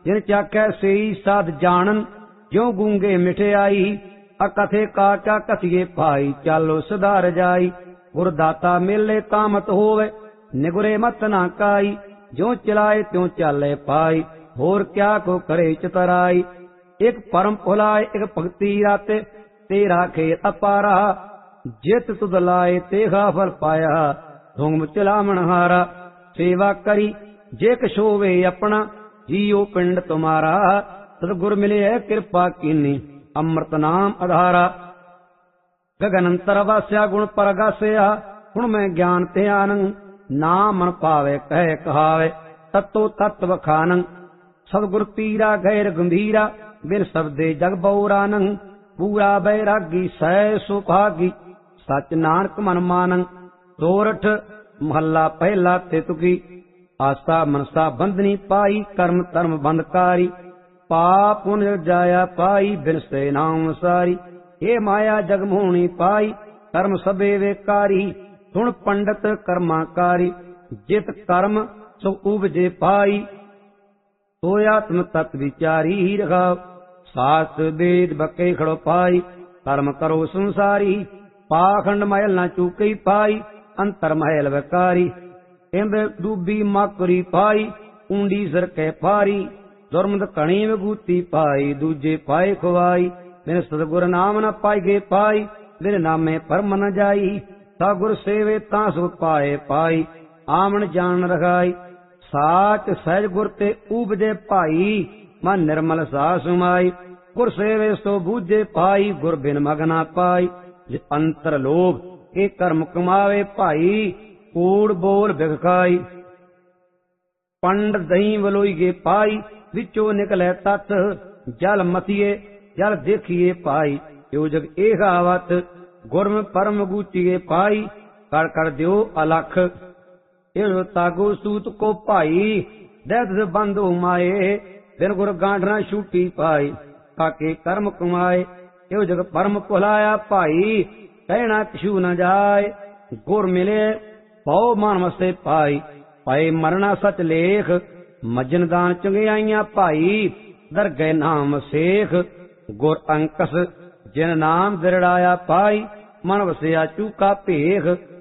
जिन चाकै सेई साध जानन, ज्यों गूंगे मिठियाई। अकथे का क्या कथिए पाई, चालो सुधार जाई। गुरदाता मिले तामत होवे, निगुरे मत ना काई। ज्यों चलाए त्यों चाले पाई, होर क्या को करे चितराई। एक परम भुलाए एक भक्ति राते, तेरा खेत अपारा। जित तुद लाए तेगा फल पाया, धुंग चलामण हारा। सेवा करी जे कशोवे अपना, जियो पिंड तुम्हारा। सतगुर मिले कृपा कीनी, अमृत नाम आधारा। गगन अंतर वास्या गुण परगास्या, गुण में ज्ञान ते आनंद। नाम मन पावे कह कहावे, तत्तो तत्व खानंग। सतगुर पीरा गैर गंभीरा, बिन शब्दे जग बौरानंग। पूरा बैरागी सै सुभागी, सच नानक मन मानंग। सोरठ महला पहला ते तुकी, आस्था मनसा बंधनी पाई। कर्म धर्म बंधकारी, पाप पुण्य जाया पाई। बिन से नाम सारी, ये माया जग मोहनी पाई। कर्म सबे वेकारी, सुन पंडित कर्माकारी। जित कर्म सो उपजे पाई, सोयात्म तत्व विचारी रखाव। सास वेद बके खड़ो पाई, कर्म करो संसारी। पाखंड महल न चूकई पाई, अंतर महल वकारी। इंद डूबी माकुरी पाई, ऊंडी सर कै पारी। दुर्मद कणी विभूति पाई, दूजे पाए खुवाई। बिन सतगुर नाम न पाईगे पाई, बिन नामे परम न जाई। सगुर सेवे तां सुख पाए पाई, आमन जान रखाई। साच सहज गुर ते उपजे भाई, मन निर्मल सा सुमाई। गुर सेवे सो बूझे पाई, गुर बिन मगना पाई। जे अंतर लोभ के कर्म कमावे भाई, कूड़ बोल बिखाई। पंड दही वलोई गे पाई, विचो निकले तत्। जल मथिए जल देखिए पाई, यो जग एगावत। गुरम परम गूचिए पाई, कर कर दियो अलख। यो तागो सूत को भाई, दैत बंद माए। बिन गुर गांठना छूटी पाई, काके कर्म कमाए। यो जग परम भुलाया भाई, कहना किशु न जाए। गुर मिले पौ मानवसे पाई, पाए मरना सच लेख। मजन दान चंगियाइयां भाई, दरगह नाम सेख। गुर अंकस जिन नाम दिरड़ाया पाई, मन वसिया चूका भेख।